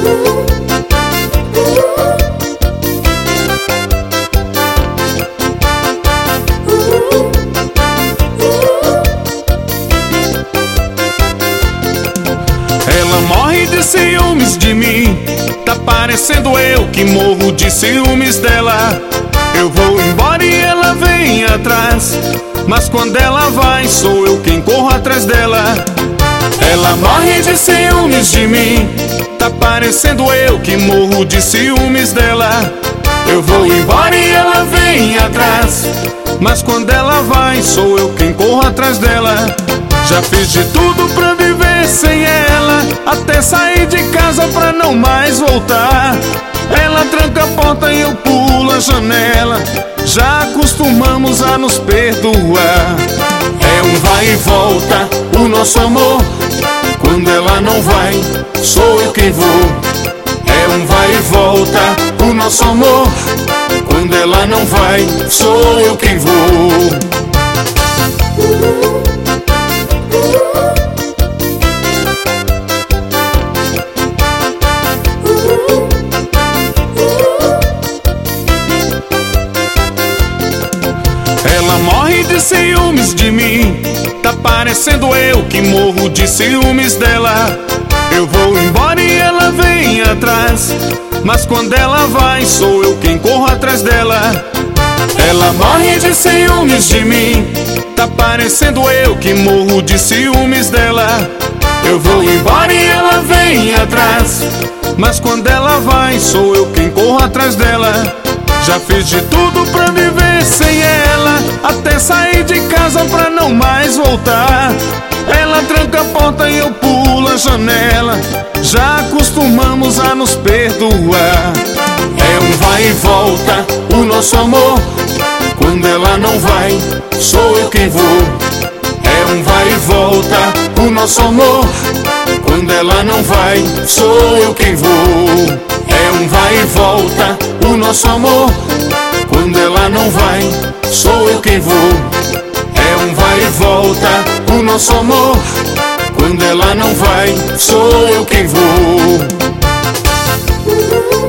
Ela morre de ciúmes de mim, tá parecendo eu que morro de ciúmes dela. Eu vou embora e ela vem atrás, mas quando ela vai sou eu quem corro atrás dela. Ela morre de ciúmes de mim, tá parecendo eu que morro de ciúmes dela. Eu vou embora e ela vem atrás, mas quando ela vai sou eu quem corro atrás dela. Já fiz de tudo pra viver sem ela, até sair de casa pra não mais voltar. Ela tranca a porta e eu pulo a janela, já acostumamos a nos perdoar. É um vai e volta o nosso amor, quando ela não vai, sou eu quem vou. É um vai e volta o nosso amor, quando ela não vai, sou eu quem vou. Ela morre de ciúmes de mim, tá parecendo eu que morro de ciúmes dela. Eu vou embora e ela vem atrás, mas quando ela vai sou eu quem corro atrás dela. Ela morre de ciúmes de mim, tá parecendo eu que morro de ciúmes dela. Eu vou embora e ela vem atrás, mas quando ela vai sou eu quem corro atrás dela. Já fiz de tudo pra viver sem ela, até sair de casa pra não mais voltar. Ela tranca a porta e eu pulo a janela, já acostumamos a nos perdoar. É um vai e volta o nosso amor, quando ela não vai, sou eu quem vou. É um vai e volta o nosso amor, quando ela não vai, sou eu quem vou. É um vai e volta o nosso amor, quando ela não vai, sou eu quem vou. É um vai e volta o nosso amor, quando ela não vai, sou eu quem vou.